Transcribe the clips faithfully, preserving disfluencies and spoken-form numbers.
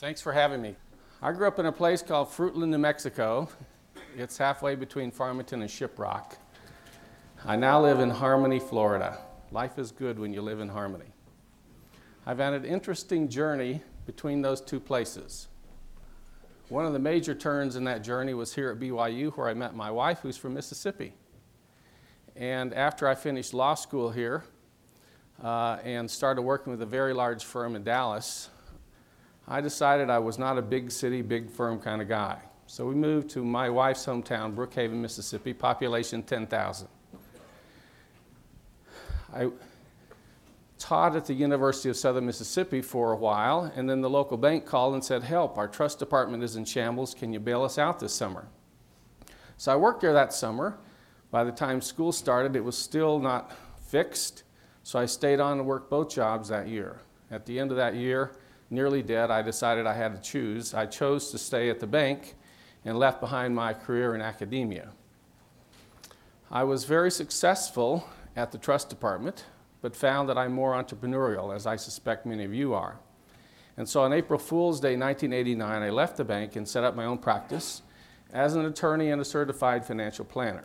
Thanks for having me. I grew up in a place called Fruitland, New Mexico. It's halfway between Farmington and Shiprock. I now live in Harmony, Florida. Life is good when you live in Harmony. I've had an interesting journey between those two places. One of the major turns in that journey was here at B Y U, where I met my wife, who's from Mississippi. And after I finished law school here uh, and started working with a very large firm in Dallas, I decided I was not a big city, big firm kind of guy. So we moved to my wife's hometown, Brookhaven, Mississippi, population ten thousand. I taught at the University of Southern Mississippi for a while, and then the local bank called and said, help, our trust department is in shambles, can you bail us out this summer? So I worked there that summer. By the time school started, it was still not fixed, so I stayed on and worked both jobs that year. At the end of that year, nearly dead, I decided I had to choose. I chose to stay at the bank and left behind my career in academia. I was very successful at the trust department, but found that I'm more entrepreneurial, as I suspect many of you are. And so on April Fool's Day nineteen eighty-nine, I left the bank and set up my own practice as an attorney and a certified financial planner.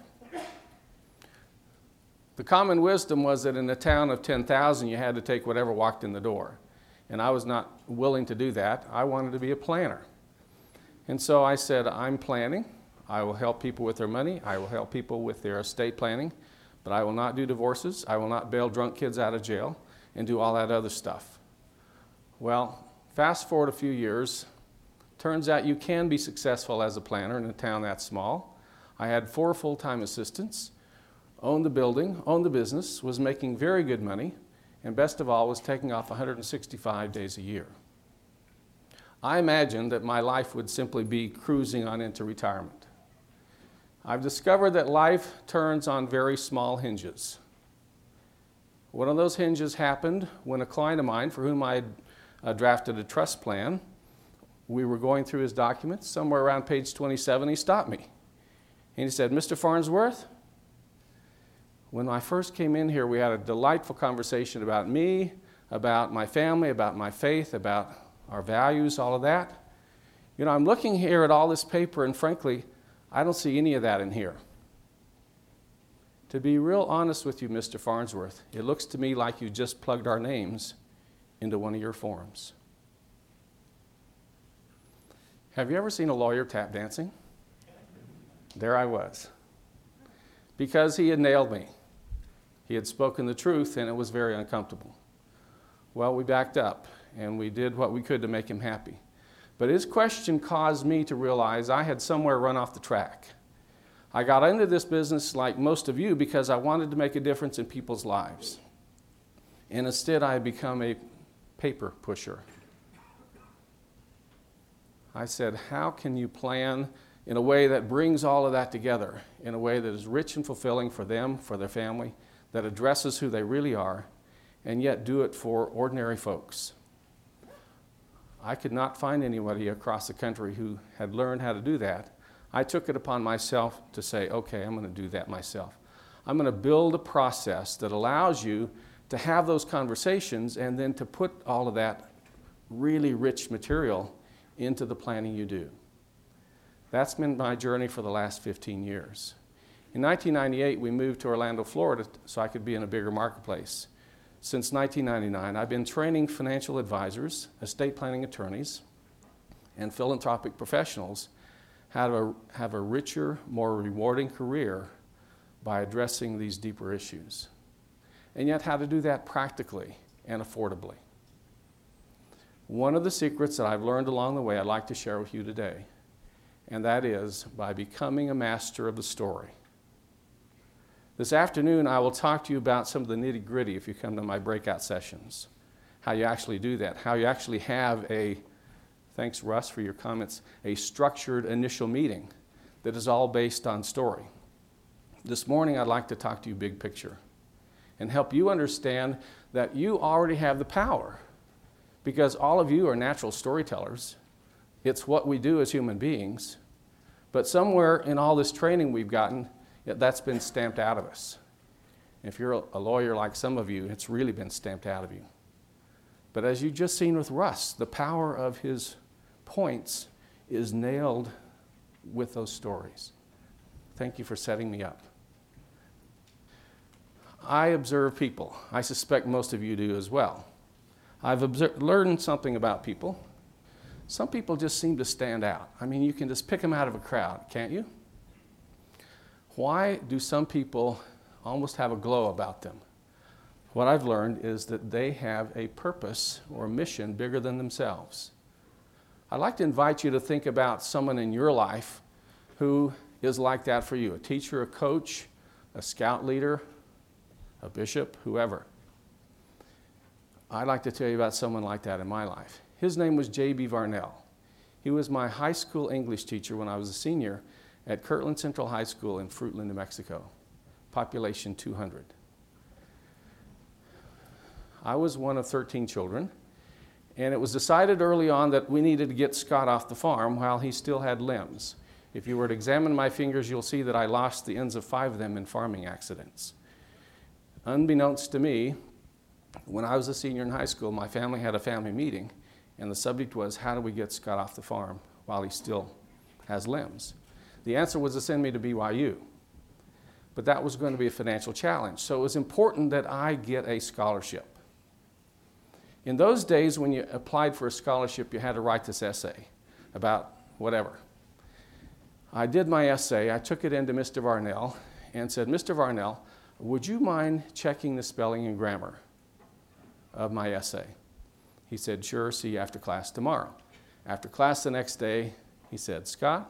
The common wisdom was that in a town of ten thousand, you had to take whatever walked in the door. And I was not willing to do that. I wanted to be a planner. And so I said, I'm planning. I will help people with their money. I will help people with their estate planning. But I will not do divorces. I will not bail drunk kids out of jail and do all that other stuff. Well, fast forward a few years. Turns out you can be successful as a planner in a town that small. I had four full-time assistants, owned the building, owned the business, was making very good money, and best of all, was taking off one hundred sixty-five days a year. I imagined that my life would simply be cruising on into retirement. I've discovered that life turns on very small hinges. One of those hinges happened when a client of mine, for whom I had uh, drafted a trust plan, we were going through his documents. Somewhere around page twenty-seven, he stopped me. And he said, Mister Farnsworth, when I first came in here, we had a delightful conversation about me, about my family, about my faith, about our values, all of that. You know, I'm looking here at all this paper, and frankly, I don't see any of that in here. To be real honest with you, Mister Farnsworth, it looks to me like you just plugged our names into one of your forms. Have you ever seen a lawyer tap dancing? There I was. Because he had nailed me. He had spoken the truth, and it was very uncomfortable. Well, we backed up, and we did what we could to make him happy. But his question caused me to realize I had somewhere run off the track. I got into this business, like most of you, because I wanted to make a difference in people's lives. And instead, I had become a paper pusher. I said, how can you plan in a way that brings all of that together, in a way that is rich and fulfilling for them, for their family, that addresses who they really are, and yet do it for ordinary folks? I could not find anybody across the country who had learned how to do that. I took it upon myself to say, okay, I'm going to do that myself. I'm going to build a process that allows you to have those conversations and then to put all of that really rich material into the planning you do. That's been my journey for the last fifteen years. In nineteen ninety-eight, we moved to Orlando, Florida, so I could be in a bigger marketplace. Since nineteen ninety-nine, I've been training financial advisors, estate planning attorneys, and philanthropic professionals how to have a richer, more rewarding career by addressing these deeper issues. And yet how to do that practically and affordably. One of the secrets that I've learned along the way I'd like to share with you today, and that is by becoming a master of the story. This afternoon, I will talk to you about some of the nitty-gritty if you come to my breakout sessions, how you actually do that, how you actually have a, thanks Russ for your comments, a structured initial meeting that is all based on story. This morning, I'd like to talk to you big picture and help you understand that you already have the power, because all of you are natural storytellers. It's what we do as human beings. But somewhere in all this training we've gotten, that's been stamped out of us. If you're a lawyer like some of you, it's really been stamped out of you. But as you've just seen with Russ, the power of his points is nailed with those stories. Thank you for setting me up. I observe people. I suspect most of you do as well. I've observed, learned something about people. Some people just seem to stand out. I mean, you can just pick them out of a crowd, can't you? Why do some people almost have a glow about them? What I've learned is that they have a purpose or a mission bigger than themselves. I'd like to invite you to think about someone in your life who is like that for you, a teacher, a coach, a scout leader, a bishop, whoever. I'd like to tell you about someone like that in my life. His name was J B Varnell. He was my high school English teacher when I was a senior at Kirtland Central High School in Fruitland, New Mexico, population two hundred. I was one of thirteen children, and it was decided early on that we needed to get Scott off the farm while he still had limbs. If you were to examine my fingers, you'll see that I lost the ends of five of them in farming accidents. Unbeknownst to me, when I was a senior in high school, my family had a family meeting, and the subject was, how do we get Scott off the farm while he still has limbs? The answer was to send me to B Y U. But that was going to be a financial challenge, so it was important that I get a scholarship. In those days, when you applied for a scholarship, you had to write this essay about whatever. I did my essay. I took it into Mister Varnell and said, Mister Varnell, would you mind checking the spelling and grammar of my essay? He said, sure, see you after class tomorrow. After class the next day, he said, Scott,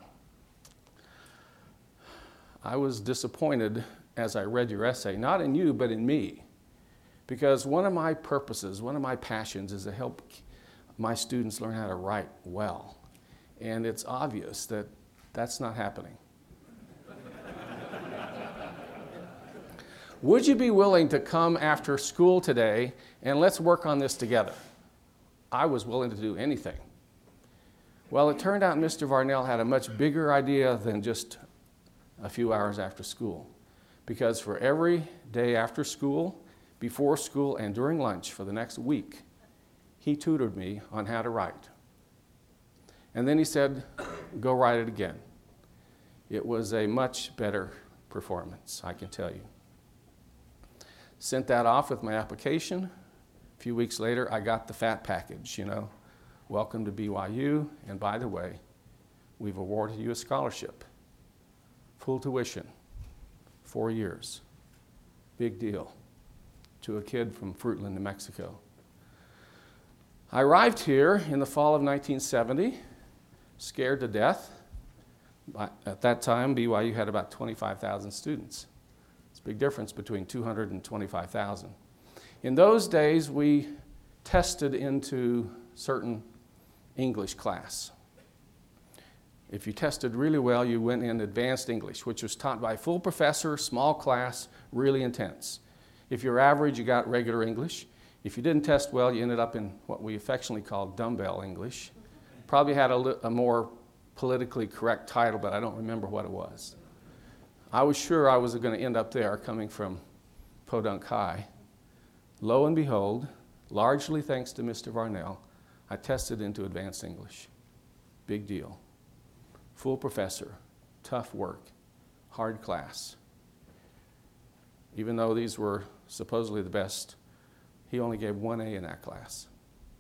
I was disappointed as I read your essay, not in you, but in me. Because one of my purposes, one of my passions is to help my students learn how to write well. And it's obvious that that's not happening. Would you be willing to come after school today and let's work on this together? I was willing to do anything. Well, it turned out Mister Varnell had a much bigger idea than just a few hours after school. Because for every day after school, before school, and during lunch for the next week, he tutored me on how to write. And then he said, go write it again. It was a much better performance, I can tell you. Sent that off with my application. A few weeks later, I got the fat package, you know. Welcome to B Y U, and by the way, we've awarded you a scholarship. Full tuition, four years. Big deal to a kid from Fruitland, New Mexico. I arrived here in the fall of nineteen seventy, scared to death. At that time, B Y U had about twenty-five thousand students. It's a big difference between two hundred and twenty-five thousand. In those days, we tested into certain English class. If you tested really well, you went in advanced English, which was taught by a full professor, small class, really intense. If you're average, you got regular English. If you didn't test well, you ended up in what we affectionately call dumbbell English. Probably had a, a more politically correct title, but I don't remember what it was. I was sure I was going to end up there coming from Podunk High. Lo and behold, largely thanks to Mister Varnell, I tested into advanced English. Big deal. Full professor, tough work, hard class. Even though these were supposedly the best, he only gave one A in that class.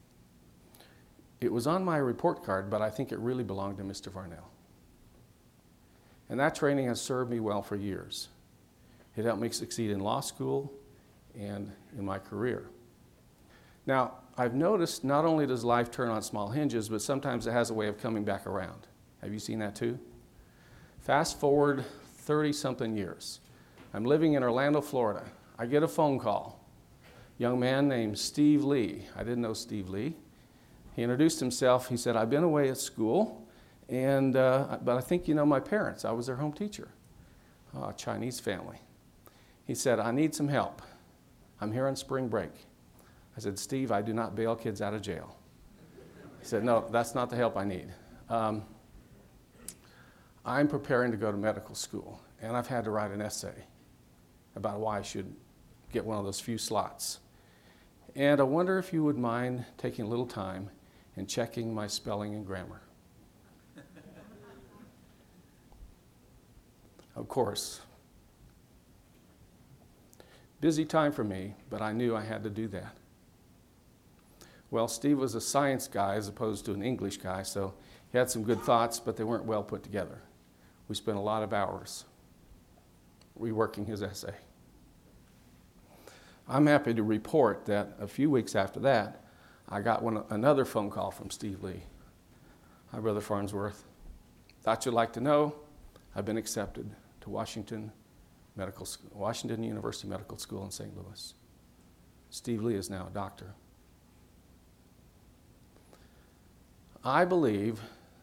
It was on my report card, but I think it really belonged to Mister Varnell. And that training has served me well for years. It helped me succeed in law school and in my career. Now, I've noticed not only does life turn on small hinges, but sometimes it has a way of coming back around. Have you seen that too? Fast forward thirty-something years. I'm living in Orlando, Florida. I get a phone call. A young man named Steve Lee. I didn't know Steve Lee. He introduced himself. He said, I've been away at school, and uh, but I think you know my parents. I was their home teacher. Oh, Chinese family. He said, I need some help. I'm here on spring break. I said, Steve, I do not bail kids out of jail. He said, no, that's not the help I need. Um, I'm preparing to go to medical school, and I've had to write an essay about why I should get one of those few slots. And I wonder if you would mind taking a little time and checking my spelling and grammar. of course. Busy time for me, but I knew I had to do that. Well, Steve was a science guy as opposed to an English guy, so he had some good thoughts, but they weren't well put together. We spent a lot of hours reworking his essay. I'm happy to report that a few weeks after that, I got one, another phone call from Steve Lee. Hi, Brother Farnsworth. Thought you'd like to know, I've been accepted to Washington Medical School, Washington University Medical School in Saint Louis. Steve Lee is now a doctor. I believe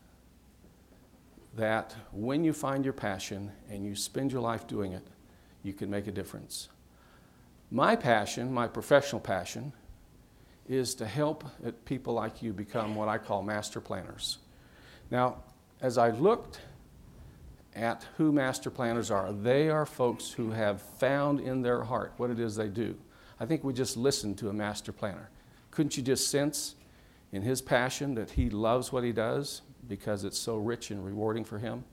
that when you find your passion and you spend your life doing it, you can make a difference. My passion, my professional passion, is to help people like you become what I call master planners. Now, as I looked at who master planners are, they are folks who have found in their heart what it is they do. I think we just listened to a master planner. Couldn't you just sense in his passion that he loves what he does because it's so rich and rewarding for him?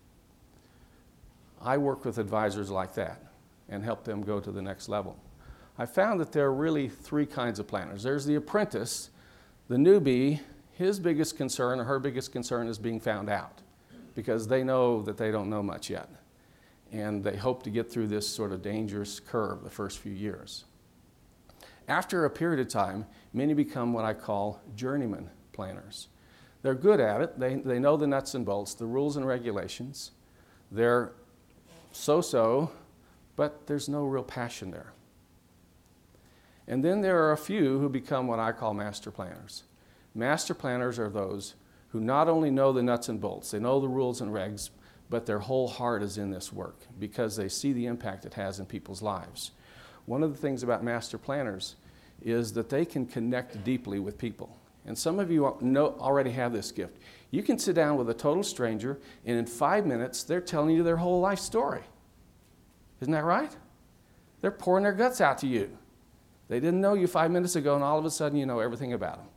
I work with advisors like that and help them go to the next level. I found that there are really three kinds of planners. There's the apprentice, the newbie. His biggest concern or her biggest concern is being found out because they know that they don't know much yet. And they hope to get through this sort of dangerous curve the first few years. After a period of time, many become what I call journeyman planners. They're good at it. They, they know the nuts and bolts, the rules and regulations. They're so-so, but there's no real passion there. And then there are a few who become what I call master planners. Master planners are those who not only know the nuts and bolts, they know the rules and regs, but their whole heart is in this work because they see the impact it has in people's lives. One of the things about master planners is that they can connect deeply with people. And some of you know, already have this gift. You can sit down with a total stranger, and in five minutes, they're telling you their whole life story. Isn't that right? They're pouring their guts out to you. They didn't know you five minutes ago, and all of a sudden you know everything about them.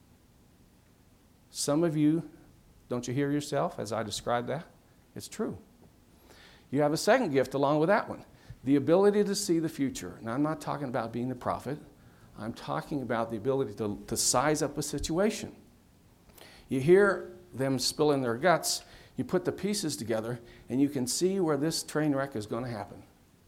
Some of you, don't you hear yourself as I describe that? It's true. You have a second gift along with that one, the ability to see the future. Now, I'm not talking about being a prophet. I'm talking about the ability to, to size up a situation. You hear them spilling their guts, you put the pieces together, and you can see where this train wreck is going to happen.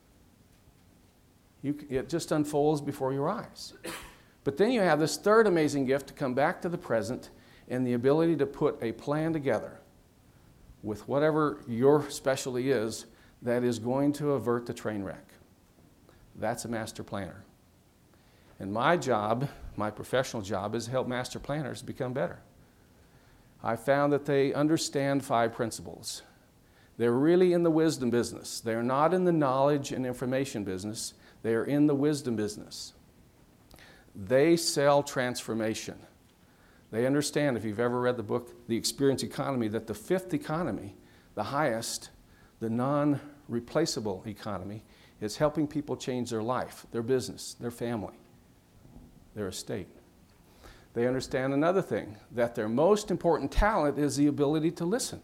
You, it just unfolds before your eyes. But then you have this third amazing gift to come back to the present and the ability to put a plan together with whatever your specialty is that is going to avert the train wreck. That's a master planner. And my job, my professional job, is to help master planners become better. I found that they understand five principles. They're really in the wisdom business. They're not in the knowledge and information business. They are in the wisdom business. They sell transformation. They understand, if you've ever read the book, The Experience Economy, that the fifth economy, the highest, the non-replaceable economy, is helping people change their life, their business, their family, their estate. They understand another thing, that their most important talent is the ability to listen,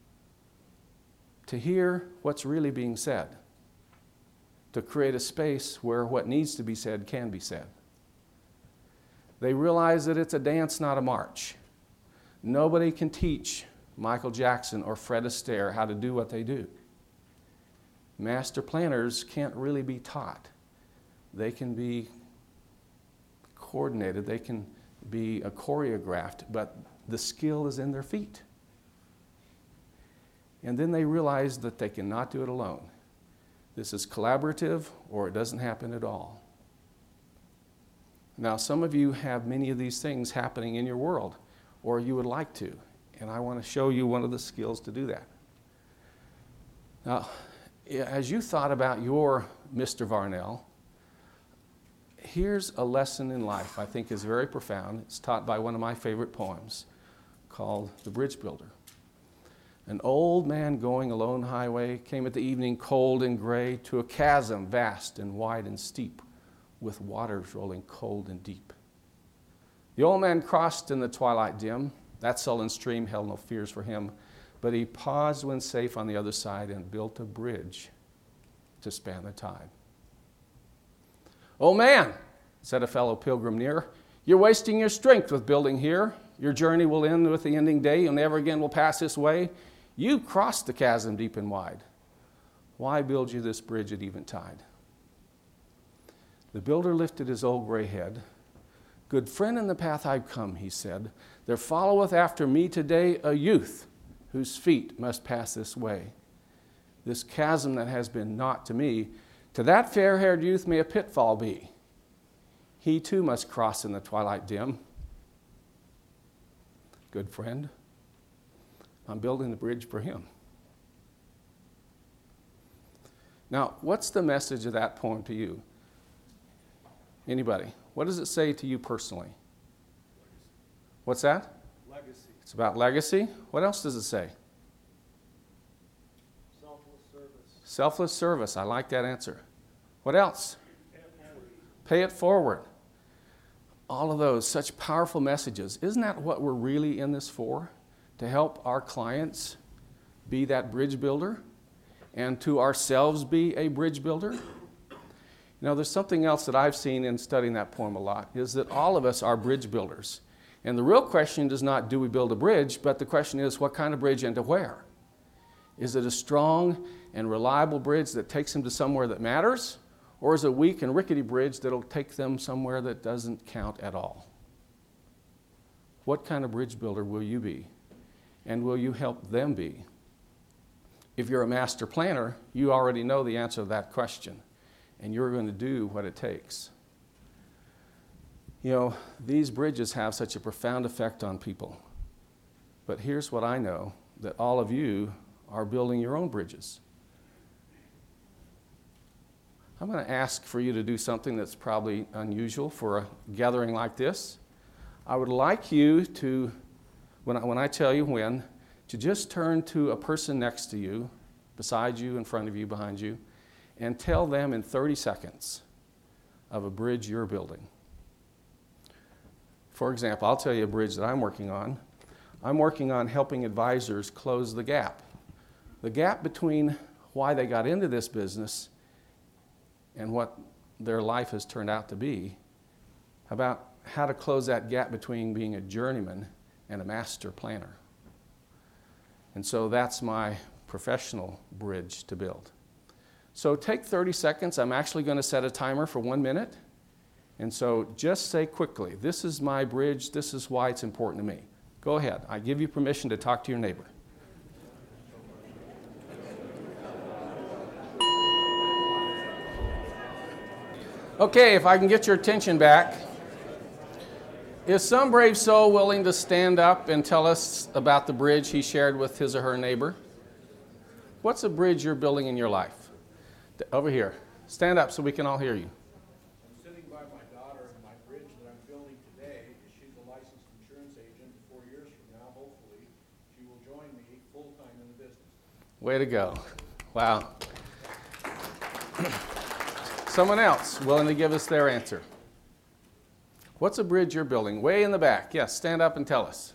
to hear what's really being said, to create a space where what needs to be said can be said. They realize that it's a dance, not a march. Nobody can teach Michael Jackson or Fred Astaire how to do what they do. Master planners can't really be taught. They can be coordinated, they can be a choreographed, but the skill is in their feet. And then they realize that they cannot do it alone. This is collaborative, or it doesn't happen at all. Now, some of you have many of these things happening in your world, or you would like to, and I want to show you one of the skills to do that. Now, as you thought about your Mister Varnell, here's a lesson in life I think is very profound. It's taught by one of my favorite poems called The Bridge Builder. An old man going a lone highway came at the evening cold and gray to a chasm vast and wide and steep, with waters rolling cold and deep. The old man crossed in the twilight dim. That sullen stream held no fears for him, But he paused when safe on the other side and built a bridge to span the tide. "Oh man," said a fellow pilgrim near, "you're wasting your strength with building here. Your journey will end with the ending day. You never again will pass this way. You crossed the chasm deep and wide. Why build you this bridge at eventide?" The builder lifted his old gray head. "Good friend, in the path I've come," he said, "there followeth after me today a youth whose feet must pass this way. This chasm that has been naught to me, to that fair-haired youth may a pitfall be. He too must cross in the twilight dim. Good friend, I'm building the bridge for him." Now, what's the message of that poem to you? Anybody? What does it say to you personally? What's that? Legacy. It's about legacy. What else does it say? Selfless service. Selfless service. I like that answer. What else? Pay it forward. Pay it forward. All of those, such powerful messages. Isn't that what we're really in this for? To help our clients be that bridge builder and to ourselves be a bridge builder? You know, there's something else that I've seen in studying that poem a lot, is that all of us are bridge builders. And the real question is not, do we build a bridge, but the question is, what kind of bridge and to where? Is it a strong and reliable bridge that takes them to somewhere that matters? Or is it a weak and rickety bridge that'll take them somewhere that doesn't count at all? What kind of bridge builder will you be? And will you help them be? If you're a master planner, you already know the answer to that question. And you're going to do what it takes. You know, these bridges have such a profound effect on people. But here's what I know, that all of you are building your own bridges. I'm going to ask for you to do something that's probably unusual for a gathering like this. I would like you to, when I, when I tell you when, to just turn to a person next to you, beside you, in front of you, behind you, and tell them in thirty seconds of a bridge you're building. For example, I'll tell you a bridge that I'm working on. I'm working on helping advisors close the gap. The gap between why they got into this business and what their life has turned out to be, about how to close that gap between being a journeyman and a master planner. And so that's my professional bridge to build. So take thirty seconds. I'm actually going to set a timer for one minute. And so just say quickly, this is my bridge, this is why it's important to me. Go ahead. I give you permission to talk to your neighbor. Okay, if I can get your attention back. Is some brave soul willing to stand up and tell us about the bridge he shared with his or her neighbor? What's a bridge you're building in your life? Over here. Stand up so we can all hear you. I'm sitting by my daughter, and my bridge that I'm building today is she's a licensed insurance agent. Four years from now, hopefully, she will join me full-time in the business. Way to go. Wow. Someone else willing to give us their answer. What's a bridge you're building? Way in the back. Yes, stand up and tell us.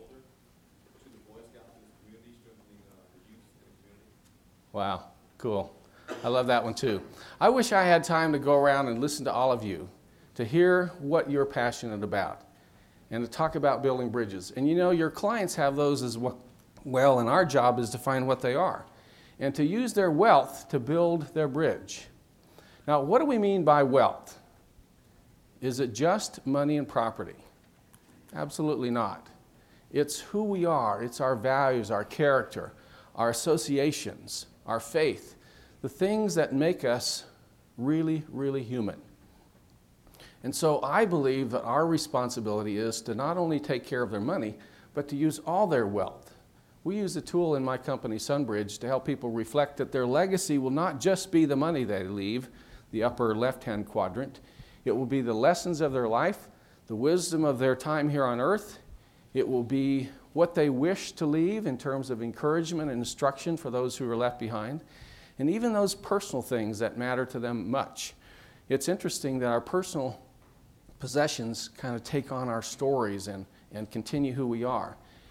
Wow, cool. I love that one too. I wish I had time to go around and listen to all of you, to hear what you're passionate about, and to talk about building bridges. And you know, your clients have those as well, and our job is to find what they are, and to use their wealth to build their bridge. Now, what do we mean by wealth? Is it just money and property? Absolutely not. It's who we are. It's our values, our character, our associations, our faith, the things that make us really, really human. And so I believe that our responsibility is to not only take care of their money, but to use all their wealth. We use a tool in my company, Sunbridge, to help people reflect that their legacy will not just be the money they leave, the upper left-hand quadrant. It will be the lessons of their life, the wisdom of their time here on earth. It will be what they wish to leave in terms of encouragement and instruction for those who are left behind, and even those personal things that matter to them much. It's interesting that our personal possessions kind of take on our stories and, and continue who we are.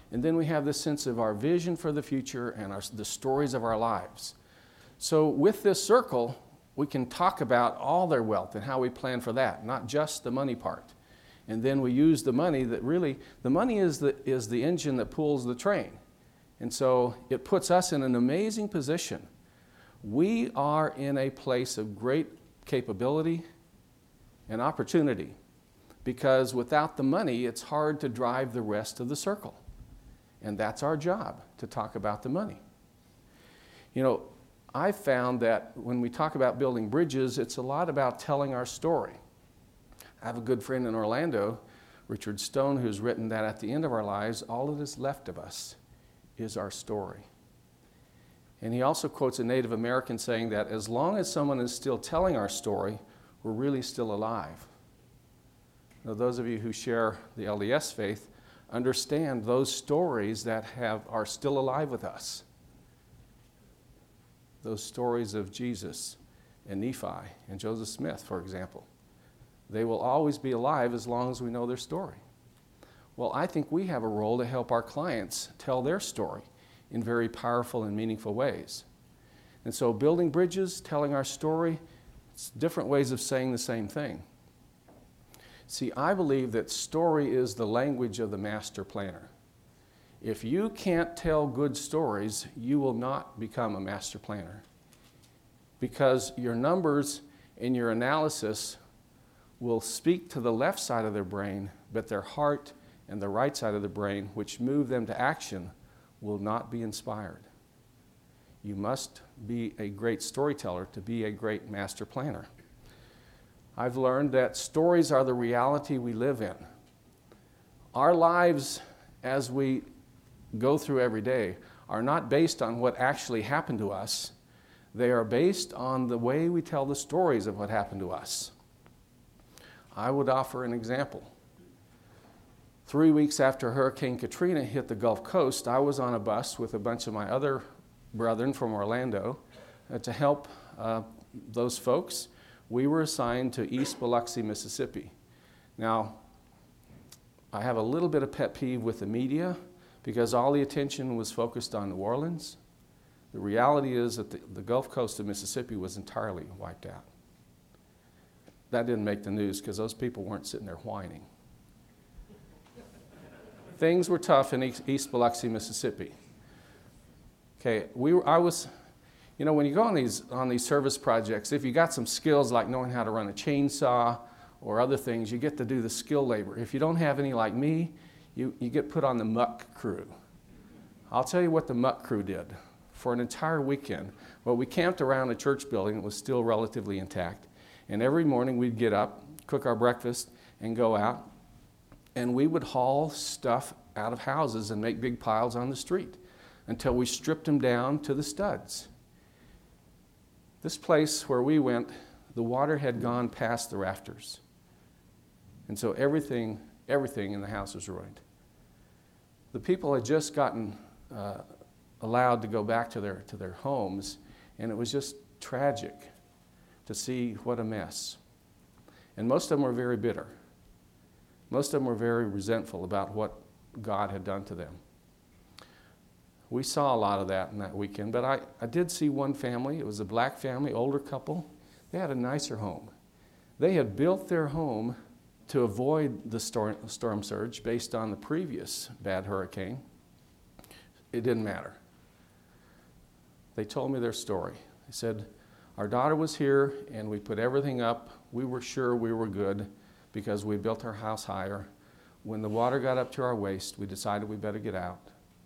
And then we have this sense of our vision for the future and our, the stories of our lives. So with this circle, we can talk about all their wealth and how we plan for that, not just the money part. And then we use the money that really, the money is the, is the engine that pulls the train. And so it puts us in an amazing position. We are in a place of great capability and opportunity, because without the money, it's hard to drive the rest of the circle. And that's our job, to talk about the money. You know, I found that when we talk about building bridges, it's a lot about telling our story. I have a good friend in Orlando, Richard Stone, who's written that at the end of our lives, all that is left of us is our story. And he also quotes a Native American saying that as long as someone is still telling our story, we're really still alive. Now, those of you who share the L D S faith understand those stories that have, are still alive with us. Those stories of Jesus and Nephi and Joseph Smith, for example. They will always be alive as long as we know their story. Well, I think we have a role to help our clients tell their story in very powerful and meaningful ways. And so building bridges, telling our story, it's different ways of saying the same thing. See, I believe that story is the language of the master planner. If you can't tell good stories, you will not become a master planner, because your numbers and your analysis will speak to the left side of their brain, but their heart and the right side of the brain, which move them to action, will not be inspired. You must be a great storyteller to be a great master planner. I've learned that stories are the reality we live in. Our lives, as we go through every day, are not based on what actually happened to us. They are based on the way we tell the stories of what happened to us. I would offer an example. Three weeks after Hurricane Katrina hit the Gulf Coast, I was on a bus with a bunch of my other brethren from Orlando uh, to help uh, those folks. We were assigned to East Biloxi, Mississippi. Now, I have a little bit of pet peeve with the media because all the attention was focused on New Orleans. The reality is that the, the Gulf Coast of Mississippi was entirely wiped out. That didn't make the news because those people weren't sitting there whining. Things were tough in East, East Biloxi, Mississippi. Okay, we were, I was, you know, when you go on these, on these service projects, if you got some skills like knowing how to run a chainsaw or other things, you get to do the skill labor. If you don't have any like me, you, you get put on the muck crew. I'll tell you what the muck crew did. For an entire weekend, well, we camped around a church building that was still relatively intact. And every morning we'd get up, cook our breakfast, and go out. And we would haul stuff out of houses and make big piles on the street until we stripped them down to the studs. This place where we went, the water had gone past the rafters. And so everything, everything in the house was ruined. The people had just gotten uh, allowed to go back to their, to their homes, and it was just tragic to see what a mess. And most of them were very bitter. Most of them were very resentful about what God had done to them. We saw a lot of that in that weekend, but I, I did see one family. It was a black family, older couple. They had a nicer home. They had built their home to avoid the storm, storm surge based on the previous bad hurricane. It didn't matter. They told me their story. They said, our daughter was here and we put everything up. We were sure we were good because we built our house higher. When the water got up to our waist, we decided we better get out.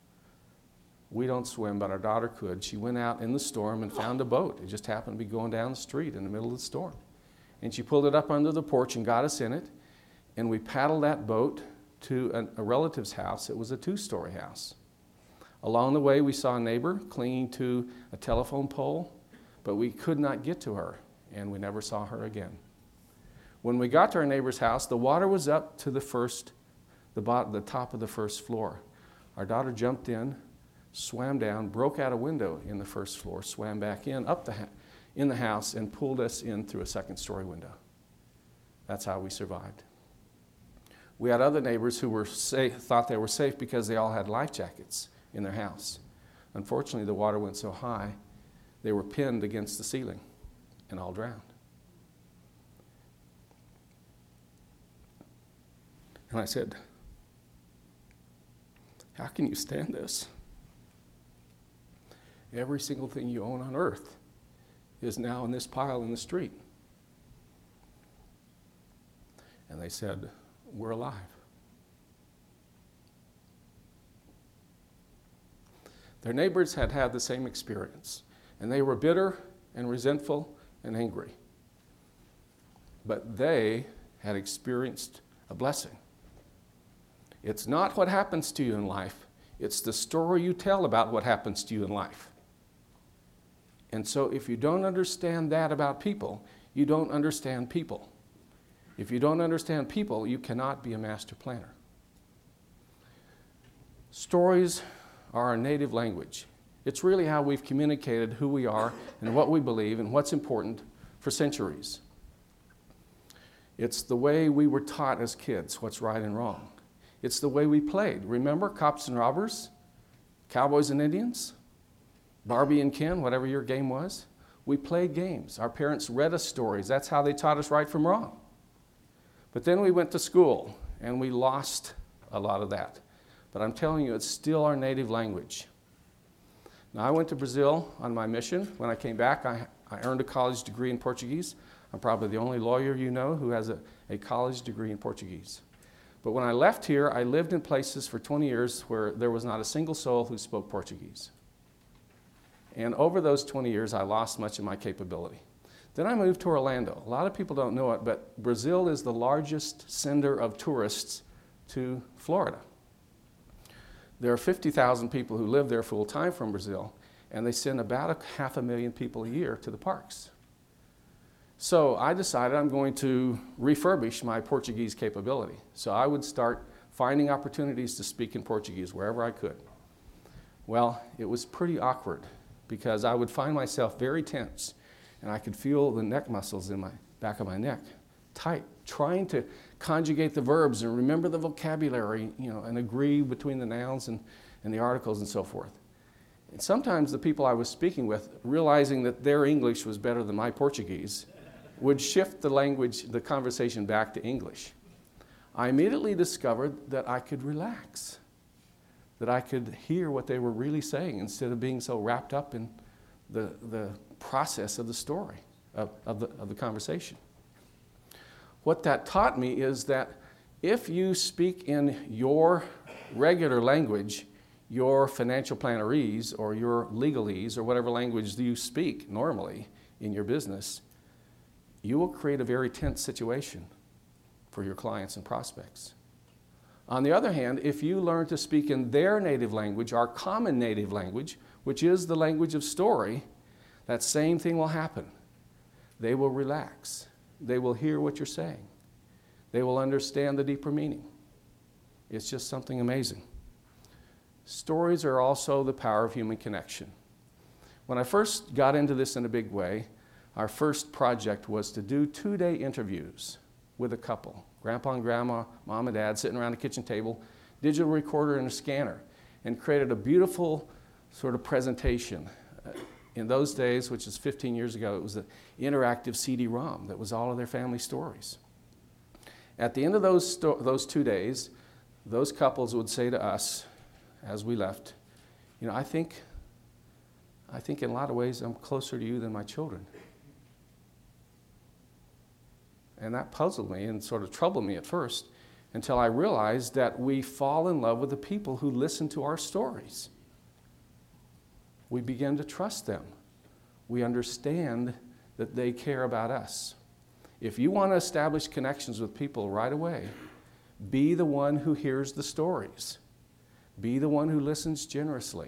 We don't swim, but our daughter could. She went out in the storm and found a boat. It just happened to be going down the street in the middle of the storm. And she pulled it up under the porch and got us in it. And we paddled that boat to a, a relative's house. It was a two-story house. Along the way, we saw a neighbor clinging to a telephone pole, but we could not get to her, and we never saw her again. When we got to our neighbor's house, the water was up to the first, the, bottom, the top of the first floor. Our daughter jumped in, swam down, broke out a window in the first floor, swam back in, up the ha- in the house, and pulled us in through a second-story window. That's how we survived. We had other neighbors who were safe, thought they were safe because they all had life jackets in their house. Unfortunately, the water went so high, they were pinned against the ceiling and all drowned. And I said, how can you stand this? Every single thing you own on earth is now in this pile in the street. And they said, we're alive. Their neighbors had had the same experience, and they were bitter and resentful and angry. But they had experienced a blessing. It's not what happens to you in life, it's the story you tell about what happens to you in life. And so if you don't understand that about people, you don't understand people. If you don't understand people, you cannot be a master planner. Stories are our native language. It's really how we've communicated who we are and what we believe and what's important for centuries. It's the way we were taught as kids what's right and wrong. It's the way we played. Remember Cops and Robbers? Cowboys and Indians? Barbie and Ken, whatever your game was? We played games. Our parents read us stories. That's how they taught us right from wrong. But then we went to school, and we lost a lot of that. But I'm telling you, it's still our native language. Now, I went to Brazil on my mission. When I came back, I, I earned a college degree in Portuguese. I'm probably the only lawyer you know who has a, a college degree in Portuguese. But when I left here, I lived in places for twenty years where there was not a single soul who spoke Portuguese. And over those twenty years, I lost much of my capability. Then I moved to Orlando. A lot of people don't know it, but Brazil is the largest sender of tourists to Florida. There are fifty thousand people who live there full time from Brazil, and they send about a half a million people a year to the parks. So I decided I'm going to refurbish my Portuguese capability. So I would start finding opportunities to speak in Portuguese wherever I could. Well, it was pretty awkward because I would find myself very tense, and I could feel the neck muscles in my back of my neck tight, trying to conjugate the verbs and remember the vocabulary, you know, and agree between the nouns and, and the articles and so forth. And sometimes the people I was speaking with, realizing that their English was better than my Portuguese, would shift the language, the conversation back to English. I immediately discovered that I could relax, that I could hear what they were really saying instead of being so wrapped up in the, the process of the story, of, of, the, of the conversation. What that taught me is that if you speak in your regular language, your financial plannerese or your legalese or whatever language you speak normally in your business, you will create a very tense situation for your clients and prospects. On the other hand, if you learn to speak in their native language, our common native language, which is the language of story, that same thing will happen. They will relax. They will hear what you're saying. They will understand the deeper meaning. It's just something amazing. Stories are also the power of human connection. When I first got into this in a big way, our first project was to do two-day interviews with a couple, grandpa and grandma, mom and dad, sitting around a kitchen table, digital recorder and a scanner, and created a beautiful sort of presentation. In those days, which is fifteen years ago, it was an interactive C D ROM that was all of their family stories. At the end of those, sto- those two days, those couples would say to us as we left, you know, I think, I think in a lot of ways I'm closer to you than my children. And that puzzled me and sort of troubled me at first until I realized that we fall in love with the people who listen to our stories. We begin to trust them. We understand that they care about us. If you want to establish connections with people right away, be the one who hears the stories. Be the one who listens generously.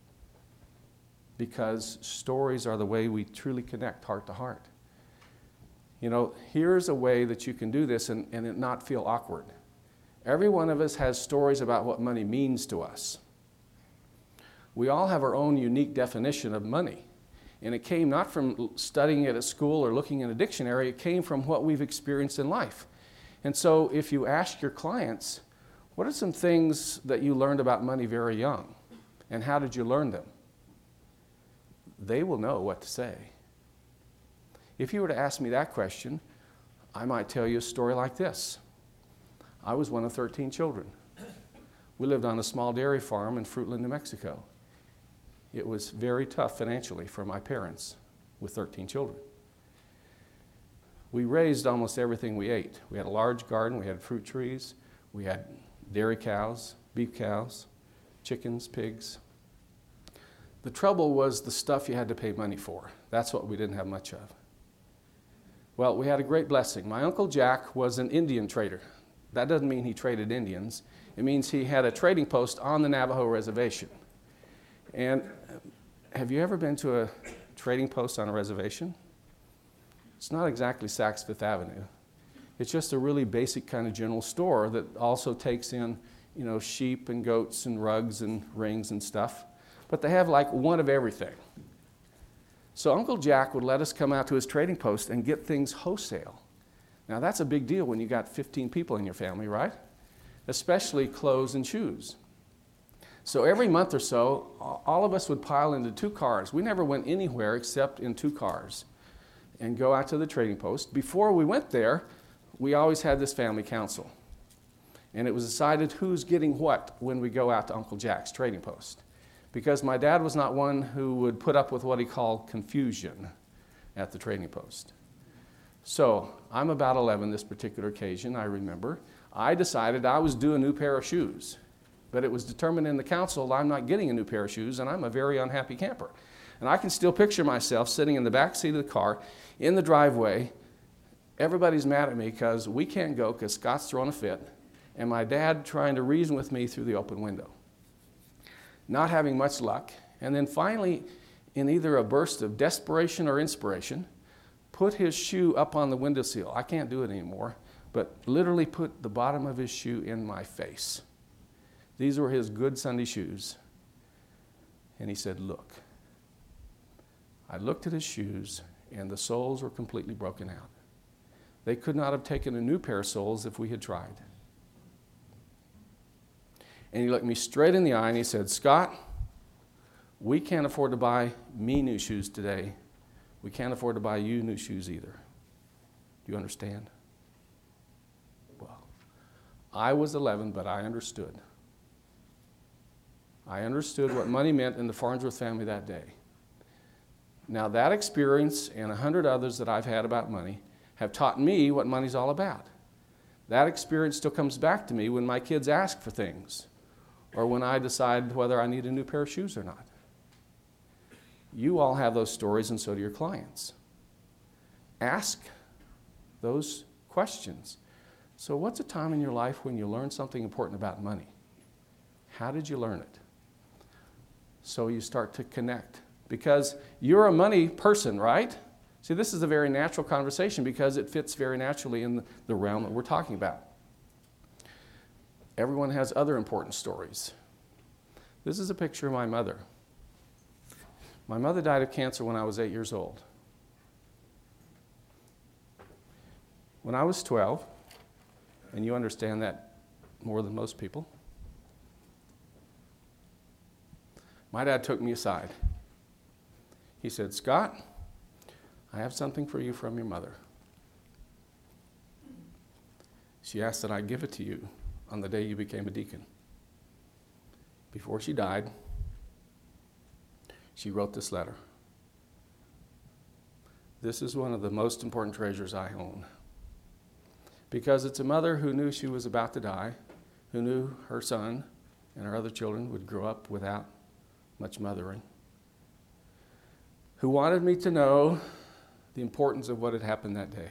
Because stories are the way we truly connect heart to heart. You know, here's a way that you can do this and, and it not feel awkward. Every one of us has stories about what money means to us. We all have our own unique definition of money. And it came not from studying it at school or looking in a dictionary, it came from what we've experienced in life. And so if you ask your clients, what are some things that you learned about money very young? And how did you learn them? They will know what to say. If you were to ask me that question, I might tell you a story like this. I was one of thirteen children. We lived on a small dairy farm in Fruitland, New Mexico. It was very tough financially for my parents with thirteen children. We raised almost everything we ate. We had a large garden, we had fruit trees, we had dairy cows, beef cows, chickens, pigs. The trouble was the stuff you had to pay money for. That's what we didn't have much of. Well, we had a great blessing. My Uncle Jack was an Indian trader. That doesn't mean he traded Indians. It means he had a trading post on the Navajo reservation. And have you ever been to a trading post on a reservation? It's not exactly Saks Fifth Avenue. It's just a really basic kind of general store that also takes in, you know, sheep and goats and rugs and rings and stuff. But they have like one of everything. So Uncle Jack would let us come out to his trading post and get things wholesale. Now that's a big deal when you got fifteen people in your family, right? Especially clothes and shoes. So every month or so, all of us would pile into two cars. We never went anywhere except in two cars and go out to the trading post. Before we went there, we always had this family council. And it was decided who's getting what when we go out to Uncle Jack's trading post. Because my dad was not one who would put up with what he called confusion at the trading post. So I'm about eleven this particular occasion, I remember. I decided I was due a new pair of shoes. But it was determined in the council that I'm not getting a new pair of shoes, and I'm a very unhappy camper. And I can still picture myself sitting in the back seat of the car in the driveway. Everybody's mad at me because we can't go because Scott's throwing a fit, and my dad trying to reason with me through the open window. Not having much luck, and then finally, in either a burst of desperation or inspiration, put his shoe up on the windowsill. I can't do it anymore, but literally put the bottom of his shoe in my face. These were his good Sunday shoes. And he said, look. I looked at his shoes, and the soles were completely broken out. They could not have taken a new pair of soles if we had tried. And he looked me straight in the eye and he said, Scott, we can't afford to buy me new shoes today. We can't afford to buy you new shoes either. Do you understand? Well, I was eleven, but I understood. I understood what money meant in the Farnsworth family that day. Now that experience and a hundred others that I've had about money have taught me what money's all about. That experience still comes back to me when my kids ask for things or when I decide whether I need a new pair of shoes or not. You all have those stories, and so do your clients. Ask those questions. So what's a time in your life when you learned something important about money? How did you learn it? So you start to connect. Because you're a money person, right? See, this is a very natural conversation because it fits very naturally in the realm that we're talking about. Everyone has other important stories. This is a picture of my mother. My mother died of cancer when I was eight years old. When I was twelve, and you understand that more than most people, my dad took me aside. He said, Scott, I have something for you from your mother. She asked that I give it to you on the day you became a deacon. Before she died, she wrote this letter. This is one of the most important treasures I own. Because it's a mother who knew she was about to die, who knew her son and her other children would grow up without much mothering, who wanted me to know the importance of what had happened that day.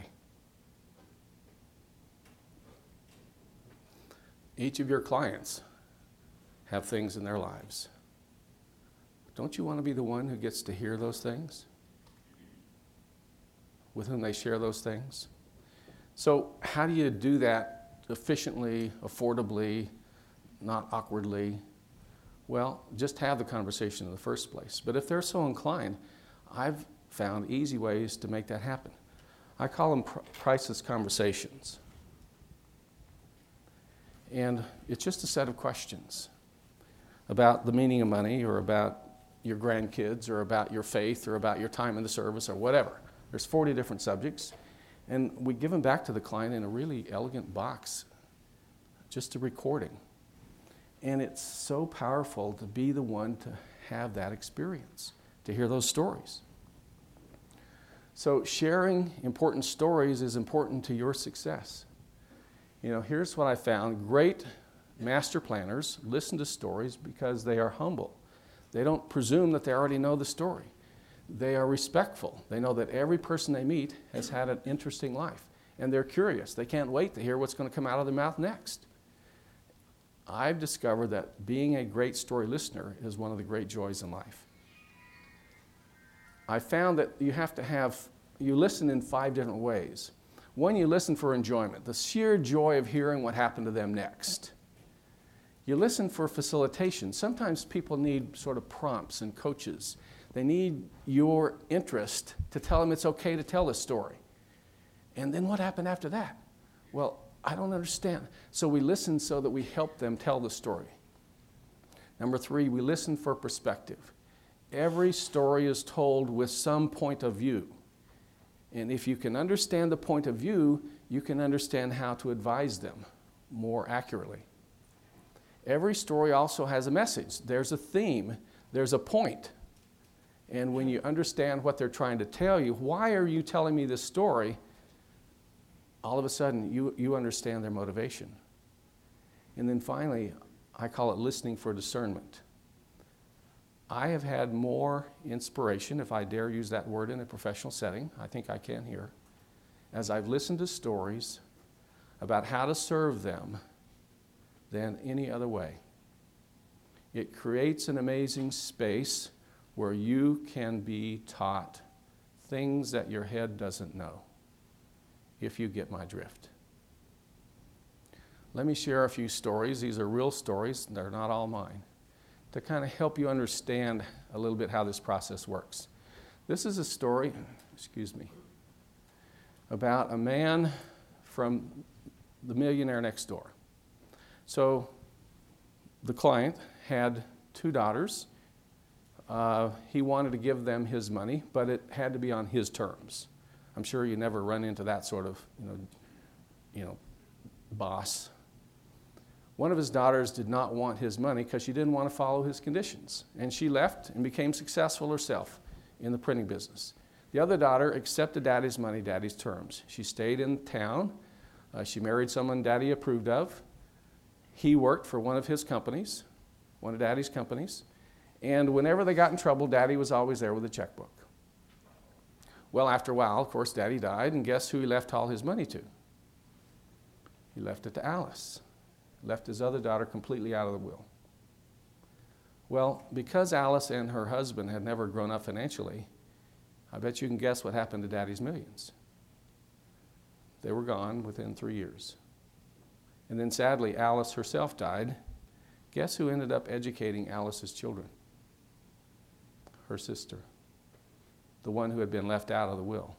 Each of your clients have things in their lives. Don't you want to be the one who gets to hear those things? With whom they share those things? So how do you do that efficiently, affordably, not awkwardly? Well, just have the conversation in the first place. But if they're so inclined, I've found easy ways to make that happen. I call them pr- priceless conversations. And it's just a set of questions about the meaning of money, or about your grandkids, or about your faith, or about your time in the service, or whatever. There's forty different subjects. And we give them back to the client in a really elegant box, just a recording. And it's so powerful to be the one to have that experience, to hear those stories. So sharing important stories is important to your success. You know, here's what I found. Great master planners listen to stories because they are humble. They don't presume that they already know the story. They are respectful. They know that every person they meet has had an interesting life. And they're curious. They can't wait to hear what's going to come out of their mouth next. I've discovered that being a great story listener is one of the great joys in life. I found that you have to have, you listen in five different ways. One, you listen for enjoyment, the sheer joy of hearing what happened to them next. You listen for facilitation. Sometimes people need sort of prompts and coaches. They need your interest to tell them it's okay to tell this story. And then what happened after that? Well, I don't understand. So we listen so that we help them tell the story. Number three, we listen for perspective. Every story is told with some point of view. And if you can understand the point of view, you can understand how to advise them more accurately. Every story also has a message. There's a theme. There's a point. And when you understand what they're trying to tell you, why are you telling me this story? All of a sudden, you, you understand their motivation. And then finally, I call it listening for discernment. I have had more inspiration, if I dare use that word in a professional setting, I think I can here, as I've listened to stories about how to serve them than any other way. It creates an amazing space where you can be taught things that your head doesn't know, if you get my drift. Let me share a few stories. These are real stories. They're not all mine, to kind of help you understand a little bit how this process works. This is a story, excuse me, about a man from the millionaire next door. So the client had two daughters. Uh, he wanted to give them his money, but it had to be on his terms. I'm sure you never run into that sort of, you know, you know, boss. One of his daughters did not want his money because she didn't want to follow his conditions. And she left and became successful herself in the printing business. The other daughter accepted daddy's money, daddy's terms. She stayed in town. Uh, she married someone daddy approved of. He worked for one of his companies, one of daddy's companies. And whenever they got in trouble, daddy was always there with a checkbook. Well, after a while, of course, daddy died, and guess who he left all his money to? He left it to Alice. Left his other daughter completely out of the will. Well, because Alice and her husband had never grown up financially, I bet you can guess what happened to daddy's millions. They were gone within three years. And then sadly, Alice herself died. Guess who ended up educating Alice's children? Her sister, the one who had been left out of the will.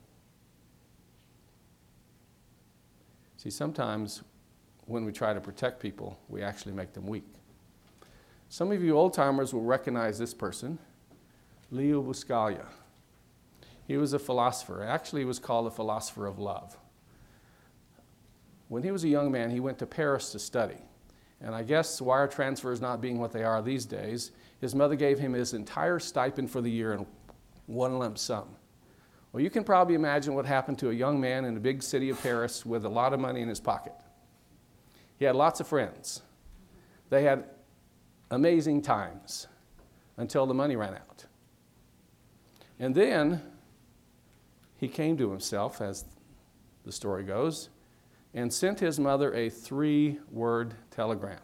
See, sometimes when we try to protect people, we actually make them weak. Some of you old-timers will recognize this person, Leo Buscaglia. He was a philosopher. Actually, he was called a philosopher of love. When he was a young man, he went to Paris to study. And I guess wire transfers not being what they are these days, his mother gave him his entire stipend for the year in one lump sum. Well, you can probably imagine what happened to a young man in the big city of Paris with a lot of money in his pocket. He had lots of friends. They had amazing times until the money ran out. And then he came to himself, as the story goes, and sent his mother a three-word telegram.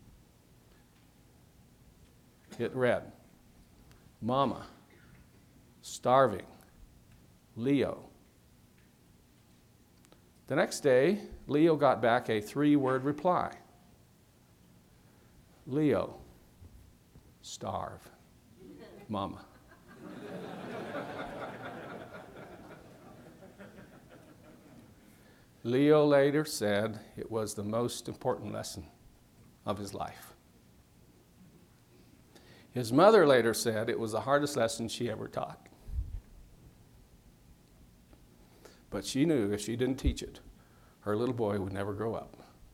It read, "Mama, starving, Leo." The next day, Leo got back a three-word reply. "Leo, starve, Mama." Leo later said it was the most important lesson of his life. His mother later said it was the hardest lesson she ever taught. But she knew if she didn't teach it, her little boy would never grow up.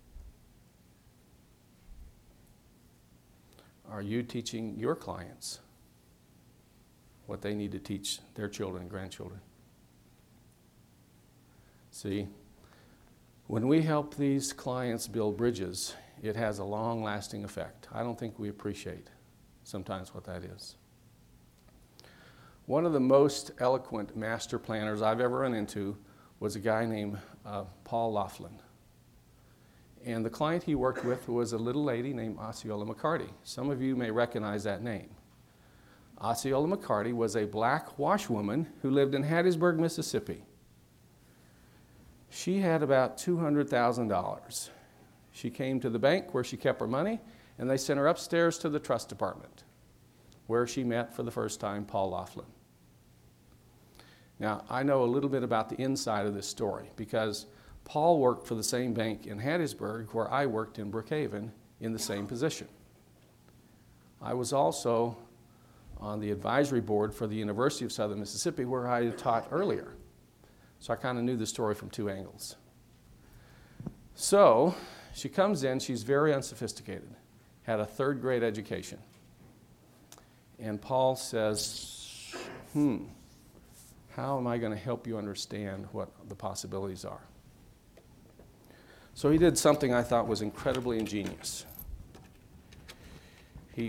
Are you teaching your clients what they need to teach their children and grandchildren? See, when we help these clients build bridges, it has a long-lasting effect. I don't think we appreciate sometimes what that is. One of the most eloquent master planners I've ever run into was a guy named uh, Paul Laughlin. And the client he worked with was a little lady named Osceola McCarty. Some of you may recognize that name. Osceola McCarty was a black washwoman who lived in Hattiesburg, Mississippi. She had about two hundred thousand dollars. She came to the bank where she kept her money, and they sent her upstairs to the trust department, where she met for the first time Paul Laughlin. Now, I know a little bit about the inside of this story because Paul worked for the same bank in Hattiesburg where I worked in Brookhaven in the same position. I was also on the advisory board for the University of Southern Mississippi where I had taught earlier. So I kind of knew the story from two angles. So she comes in, she's very unsophisticated, had a third grade education. And Paul says, hmm, how am I going to help you understand what the possibilities are? So he did something I thought was incredibly ingenious. He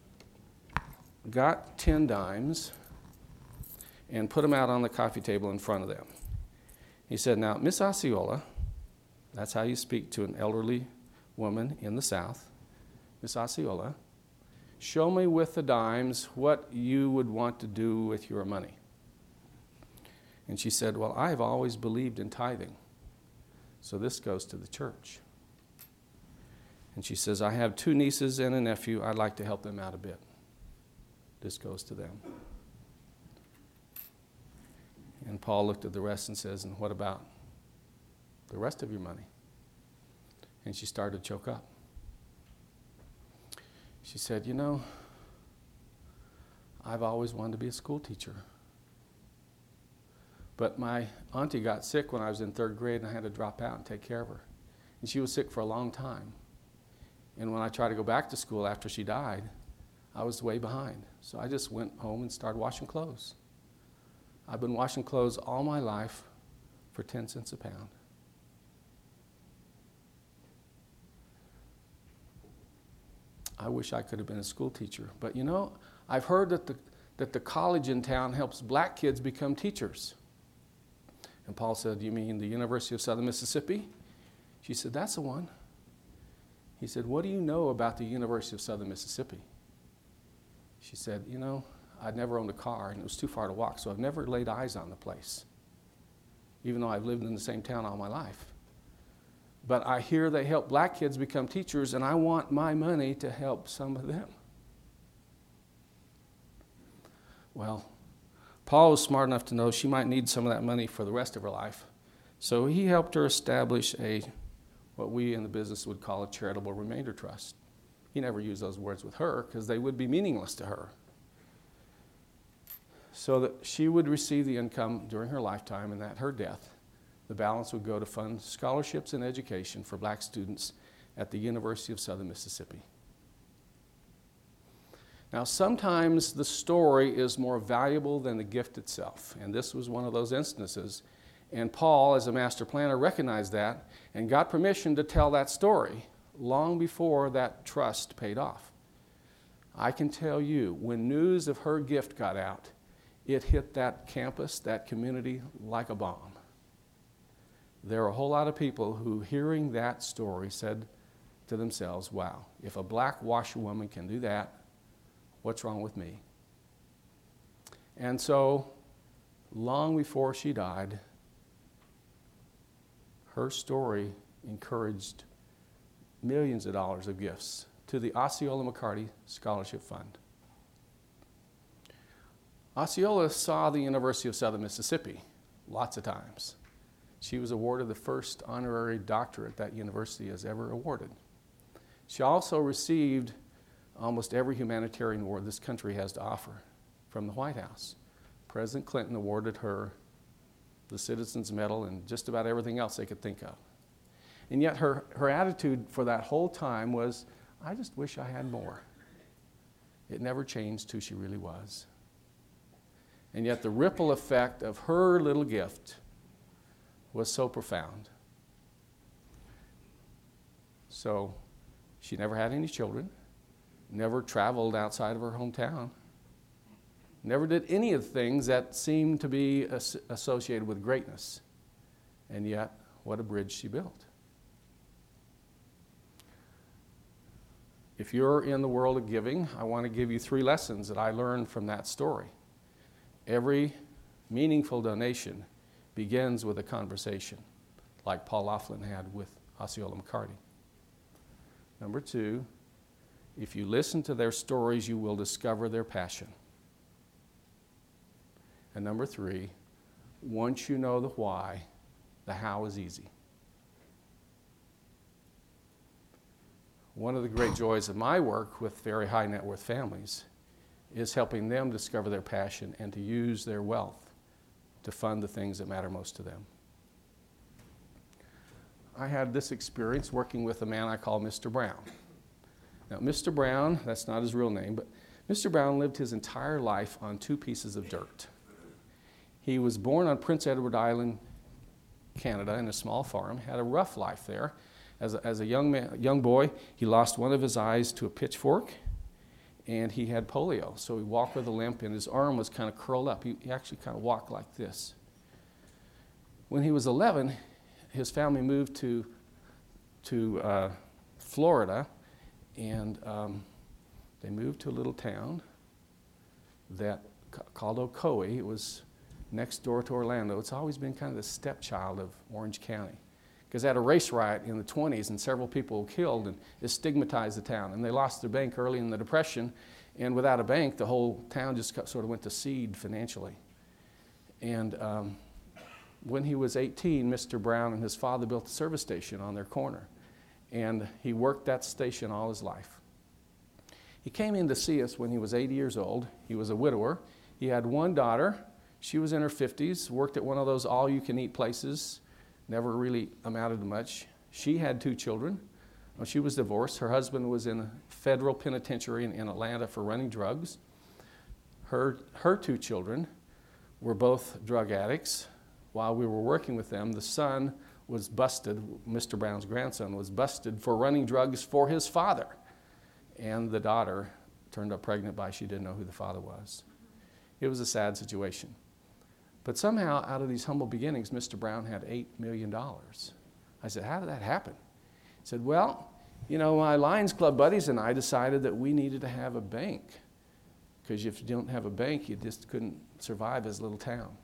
got ten dimes and put them out on the coffee table in front of them. He said, now, Miss Osceola, that's how you speak to an elderly woman in the South, Miss Osceola, show me with the dimes what you would want to do with your money. And she said, well, I've always believed in tithing, so this goes to the church. And she says, I have two nieces and a nephew. I'd like to help them out a bit. This goes to them. And Paul looked at the rest and says, and what about the rest of your money? And she started to choke up. She said, you know, I've always wanted to be a school teacher. But my auntie got sick when I was in third grade and I had to drop out and take care of her. And she was sick for a long time. And when I tried to go back to school after she died, I was way behind. So I just went home and started washing clothes. I've been washing clothes all my life for ten cents a pound. I wish I could have been a school teacher. But you know, I've heard that the, that the college in town helps black kids become teachers. And Paul said, you mean the University of Southern Mississippi? She said, that's the one. He said, what do you know about the University of Southern Mississippi? She said, you know, I'd never owned a car and it was too far to walk, so I've never laid eyes on the place, even though I've lived in the same town all my life. But I hear they help black kids become teachers, and I want my money to help some of them. Well, Paul was smart enough to know she might need some of that money for the rest of her life. So he helped her establish a, what we in the business would call a charitable remainder trust. He never used those words with her because they would be meaningless to her. So that she would receive the income during her lifetime, and at her death, the balance would go to fund scholarships and education for black students at the University of Southern Mississippi. Now, sometimes the story is more valuable than the gift itself, and this was one of those instances. And Paul, as a master planner, recognized that and got permission to tell that story long before that trust paid off. I can tell you, when news of her gift got out, it hit that campus, that community, like a bomb. There were a whole lot of people who, hearing that story, said to themselves, wow, if a black washerwoman can do that, what's wrong with me? And so, long before she died, her story encouraged millions of dollars of gifts to the Osceola McCarty Scholarship Fund. Osceola saw the University of Southern Mississippi lots of times. She was awarded the first honorary doctorate that university has ever awarded. She also received almost every humanitarian award this country has to offer from the White House. President Clinton awarded her the Citizens Medal and just about everything else they could think of. And yet her, her attitude for that whole time was, I just wish I had more. It never changed who she really was. And yet the ripple effect of her little gift was so profound. So she never had any children, never traveled outside of her hometown, never did any of the things that seemed to be as- associated with greatness. And yet, what a bridge she built. If you're in the world of giving, I want to give you three lessons that I learned from that story. Every meaningful donation begins with a conversation, like Paul Laughlin had with Osceola McCarty. Number two, if you listen to their stories, you will discover their passion. And number three, once you know the why, the how is easy. One of the great joys of my work with very high net worth families is helping them discover their passion and to use their wealth to fund the things that matter most to them. I had this experience working with a man I call Mister Brown. Now, Mister Brown, that's not his real name, but Mister Brown lived his entire life on two pieces of dirt. He was born on Prince Edward Island, Canada, in a small farm, had a rough life there. As a, as a young man, young boy, he lost one of his eyes to a pitchfork, and he had polio. So he walked with a limp, and his arm was kind of curled up. He, he actually kind of walked like this. When he was eleven, his family moved to, to uh, Florida, and um, they moved to a little town that called Ocoee. It was next door to Orlando. It's always been kind of the stepchild of Orange County. Because they had a race riot in the twenties and several people were killed, and it stigmatized the town. And they lost their bank early in the Depression, and without a bank, the whole town just got, sort of went to seed financially. And um, when he was eighteen, Mister Brown and his father built a service station on their corner. And he worked that station all his life. He came in to see us when he was eighty years old. He was a widower. He had one daughter. She was in her fifties, worked at one of those all-you-can-eat places. Never really amounted to much. She had two children. Well, she was divorced. Her husband was in a federal penitentiary in, in Atlanta for running drugs. Her, her two children were both drug addicts. While we were working with them, the son was busted, Mister Brown's grandson was busted for running drugs for his father. And the daughter turned up pregnant by she didn't know who the father was. It was a sad situation. But somehow, out of these humble beginnings, Mister Brown had eight million dollars. I said, how did that happen? He said, well, you know, my Lions Club buddies and I decided that we needed to have a bank. Because if you don't have a bank, you just couldn't survive as a little town.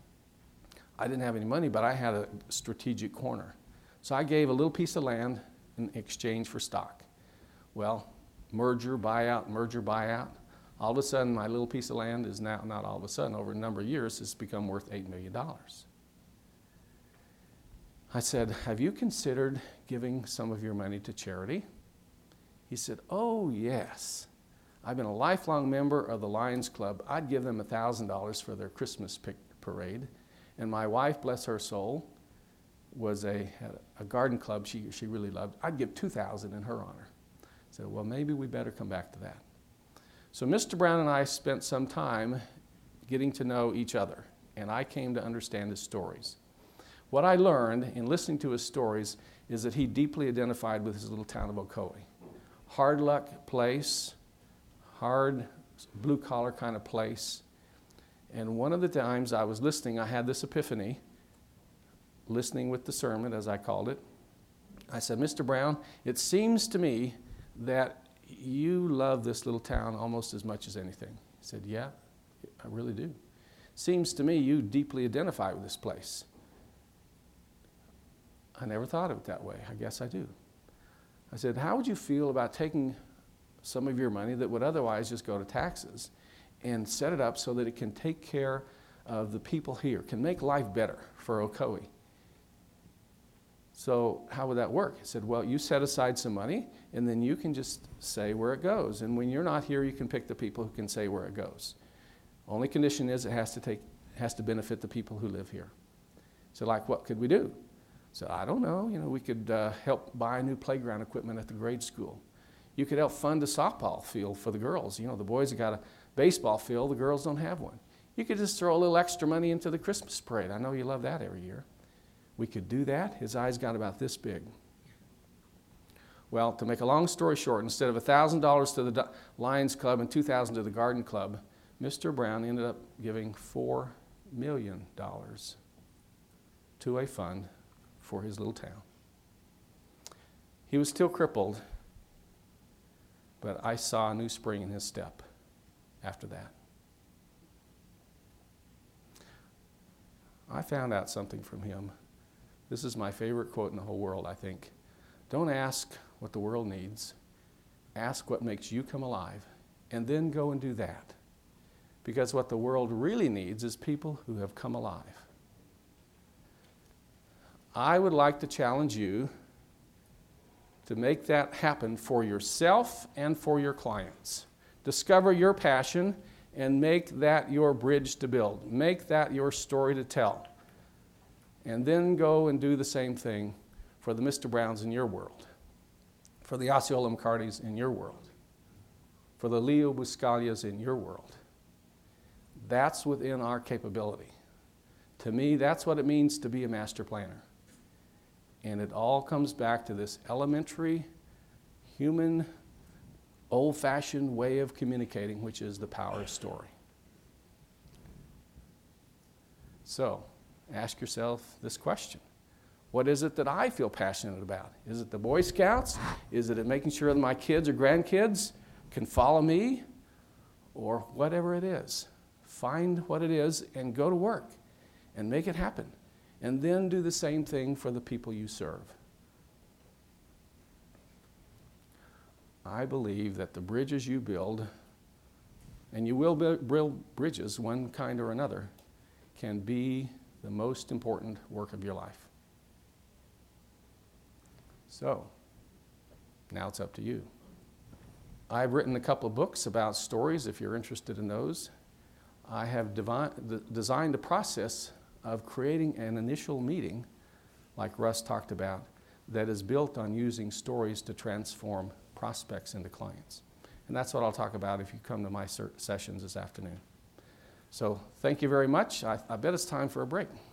I didn't have any money, but I had a strategic corner. So I gave a little piece of land in exchange for stock. Well, merger, buyout, merger, buyout. All of a sudden, my little piece of land is now, not all of a sudden, over a number of years, it's become worth eight million dollars. I said, have you considered giving some of your money to charity? He said, oh, yes. I've been a lifelong member of the Lions Club. I'd give them one thousand dollars for their Christmas pic- parade. And my wife, bless her soul, was a, had a garden club she, she really loved. I'd give two thousand dollars in her honor. I said, well, maybe we better come back to that. So Mister Brown and I spent some time getting to know each other, and I came to understand his stories. What I learned in listening to his stories is that he deeply identified with his little town of Ocoee. Hard luck place, hard blue-collar kind of place. And one of the times I was listening, I had this epiphany, listening with discernment, as I called it. I said, Mister Brown, it seems to me that you love this little town almost as much as anything. He said, yeah, I really do. Seems to me you deeply identify with this place. I never thought of it that way. I guess I do. I said, how would you feel about taking some of your money that would otherwise just go to taxes and set it up so that it can take care of the people here, can make life better for Ocoee? So how would that work? He said, well, you set aside some money, and then you can just say where it goes. And when you're not here, you can pick the people who can say where it goes. Only condition is it has to take, has to benefit the people who live here. So like, what could we do? So I don't know. You know, we could uh, help buy new playground equipment at the grade school. You could help fund a softball field for the girls. You know, the boys have got a baseball field, the girls don't have one. You could just throw a little extra money into the Christmas parade. I know you love that every year. We could do that. His eyes got about this big. Well, to make a long story short, instead of one thousand dollars to the Lions Club and two thousand dollars to the Garden Club, Mister Brown ended up giving four million dollars to a fund for his little town. He was still crippled, but I saw a new spring in his step after that. I found out something from him. This is my favorite quote in the whole world, I think. Don't ask what the world needs. Ask what makes you come alive, and then go and do that. Because what the world really needs is people who have come alive. I would like to challenge you to make that happen for yourself and for your clients. Discover your passion and make that your bridge to build. Make that your story to tell. And then go and do the same thing for the Mister Browns in your world, for the Osceola McCartys in your world, for the Leo Buscalias in your world. That's within our capability. To me, that's what it means to be a master planner. And it all comes back to this elementary, human, old-fashioned way of communicating, which is the power of story. So, ask yourself this question. What is it that I feel passionate about? Is it the Boy Scouts? Is it making sure that my kids or grandkids can follow me? Or whatever it is. Find what it is and go to work and make it happen. And then do the same thing for the people you serve. I believe that the bridges you build, and you will build bridges one kind or another, can be the most important work of your life. So, now it's up to you. I've written a couple of books about stories, if you're interested in those. I have devi- designed a process of creating an initial meeting, like Russ talked about, that is built on using stories to transform prospects into clients. And that's what I'll talk about if you come to my sessions this afternoon. So thank you very much. I, I bet it's time for a break.